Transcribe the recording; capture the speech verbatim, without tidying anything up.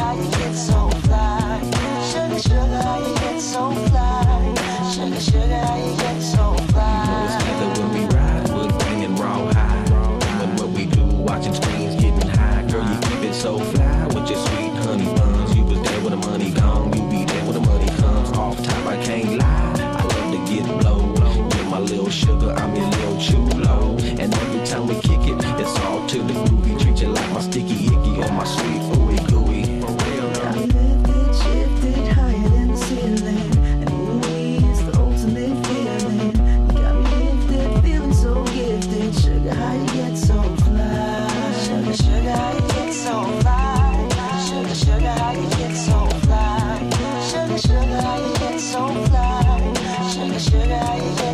how you get so fly? Sugar, sugar, how you get so fly? Sugar, sugar, how you get so fly? You know it's either when we ride, we're bringing raw high. Doing what we do, watching screens, getting high. Girl, you keep it so fly with your sweet honey buns. You was there when the money gone, you be there when the money comes. Off top, I can't lie, I love to get blow. You're my little sugar, I'm your little chulo. And every time we kick it, it's all to the groovy. Treat you like my sticky icky or my sweet ooey gooey. For real, got me lifted, shifted higher than the ceiling. And ooey is the ultimate feeling. You got me lifted, feeling so gifted. Sugar, how you get so fly? Sugar, sugar, how you get so fly? Sugar, sugar, how you get so fly? Sugar, sugar, how you get so fly? Sugar, sugar, how you get